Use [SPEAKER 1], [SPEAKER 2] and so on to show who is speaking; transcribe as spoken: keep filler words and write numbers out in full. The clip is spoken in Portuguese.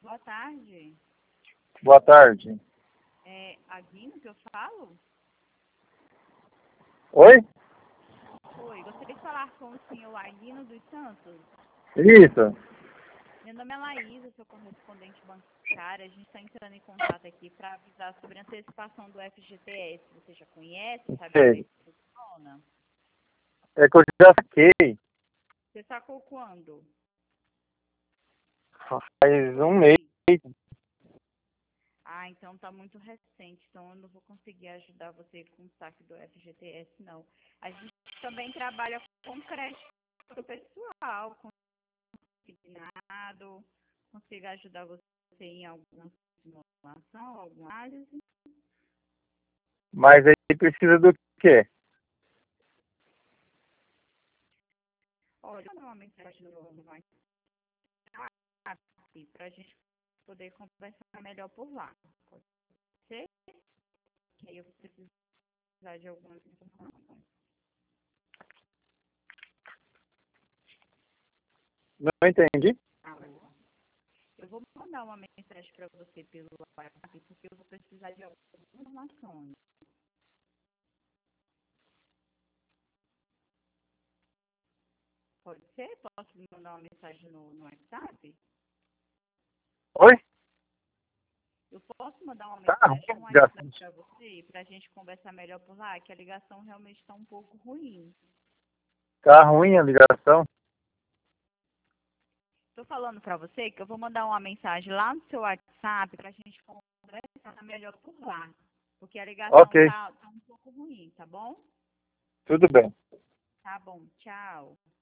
[SPEAKER 1] Boa tarde.
[SPEAKER 2] Boa tarde.
[SPEAKER 1] É Aguino que eu falo?
[SPEAKER 2] Oi?
[SPEAKER 1] Oi, gostaria de falar com o senhor Aguino dos Santos.
[SPEAKER 2] Isso.
[SPEAKER 1] Meu nome é Laísa, sou correspondente bancária. A gente está entrando em contato aqui para avisar sobre a antecipação do F G T S. Você já conhece? Sabe como é
[SPEAKER 2] Sei.
[SPEAKER 1] que funciona?
[SPEAKER 2] É que eu já saquei
[SPEAKER 1] Você sacou quando?
[SPEAKER 2] faz um mês.
[SPEAKER 1] Ah, então tá muito recente, então eu não vou conseguir ajudar você com o saque do F G T S, não. A gente também trabalha com crédito pessoal, com consignado, consigo ajudar você em alguma simulação, alguma análise.
[SPEAKER 2] Mas aí precisa do quê?
[SPEAKER 1] Olha, eu vou mandar uma mensagem no no WhatsApp para a gente poder conversar melhor por lá. Pode ser? Que aí eu vou precisar de algumas informações.
[SPEAKER 2] Não entendi.
[SPEAKER 1] Alô? Eu vou mandar uma mensagem para você pelo WhatsApp, porque eu vou precisar de algumas informações. Pode ser? Posso lhe mandar uma mensagem no, no WhatsApp?
[SPEAKER 2] Oi?
[SPEAKER 1] Eu posso mandar uma
[SPEAKER 2] Tá
[SPEAKER 1] mensagem no
[SPEAKER 2] ruim a
[SPEAKER 1] WhatsApp
[SPEAKER 2] ligação.
[SPEAKER 1] para você, para a gente conversar melhor por lá, que a ligação realmente está um pouco ruim.
[SPEAKER 2] Tá ruim a ligação?
[SPEAKER 1] Estou falando para você que eu vou mandar uma mensagem lá no seu WhatsApp para a gente conversar melhor por lá, porque a ligação
[SPEAKER 2] Ok,
[SPEAKER 1] tá, tá um pouco ruim, tá bom?
[SPEAKER 2] tudo bem.
[SPEAKER 1] Tá bom, tchau.